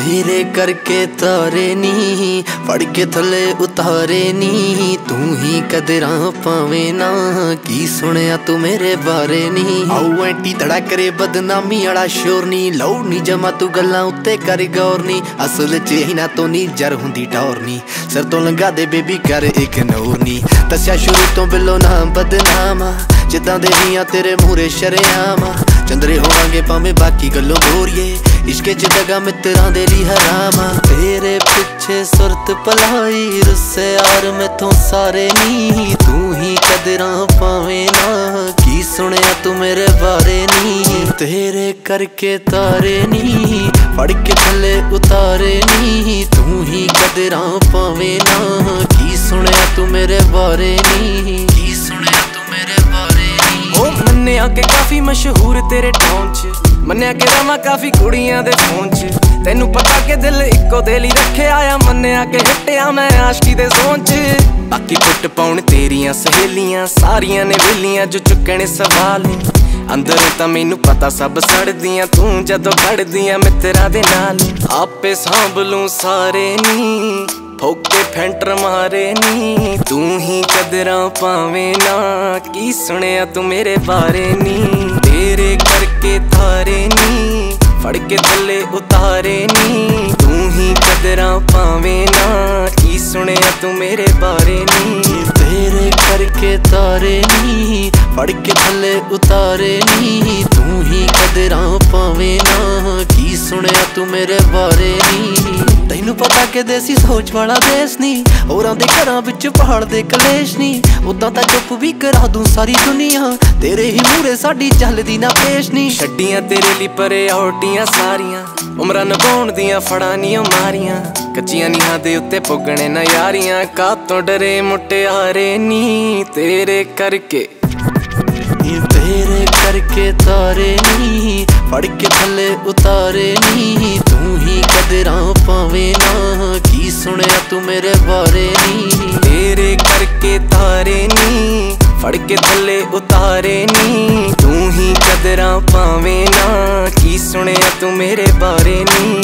तेरे करके तारे नी फड़ के थले उतारे नी तू ही कदरां पावे ना की सुनिया तू मेरे बारे नी आऊ एंटी तड़ा करे बदनामी आड़ा शोर नी लौ नी जमा तू गल्लां उत्ते कर गौर नी असल च ही ना तो नी जर हुंदी टौर नी सिर तो लंघा दे बेबी कर इग्नोर नी दस्या शुरू तो बिलो ना बदनामा जिद्दां दे हियां तेरे मूहरे शरेआम चंद्रे होवांगे भावें बाकी गल्लों गोरिए इश्के च दगा मित्रां दे ली हरामा तेरे पिछे सुरत पलाई रुस्से यार मैथों सारे नी तू ही कदरां पावें ना की सुनिया तू मेरे बारे नी तेरे करके तारे नी फड़ के थले उतारे नी तू ही कदरां पावें ना की सुनिया तू मेरे बारे नी की सुनिया तू मेरे बारे नी ओ मन्निया के काफी मशहूर तेरे टाउन च मन्निया के रवा काफी कुड़ियां दे फोन च तेनू पता के दिल इको दिल ही रखे आया मन्निया के हिट्टिया मैं आशिकी दे जोन च बाकी कुट पाउण तेरियां सहेलियां सारियां ने वेलियां जो चुकने सवाल नहीं अंदरों तां मैनू पता सब सड़दियां तू जदों खड़दियां मित्रां दे नाल आपे सांभ लूं सारे नी फोके फैंटर मारे नी तू ही कदरां पावें ना की सुनिया तू मेरे बारे नी तेरे करके तारे नी फड़ के थले उतारे नी तू ही कदरां पावें ना की सुनिया तू मेरे बारे नी तेरे करके तारे नी फड़ के थले उतारे नी तू ही कदरां पावें ना की सुनिया तू मेरे बारे नी तैनू पता के देसी सोच वाला देश नी होरां दे घरां विच पहाड़ दे कलेश नी उदां तां चुप भी करा दूं सारी दुनिया तेरे ही मूहरे साडी चलदी ना पेश नी छड्डियां तेरे ली परे औटियां सारियां उमरां नभाउण दियां फड़ां नी मारियां कच्चियां नीहां दे उत्ते पुगणे ना यारियां कातों डरे मुटियारे नी तेरे करके तारे नी फड़ के थले उतारे नी तू ही कदरां पावें ना की सुनिया तू मेरे बारे नी तेरे करके तारे नी फड़ के थले उतारे नी तू ही कदरां पावें ना की सुनिया तू मेरे बारे नी।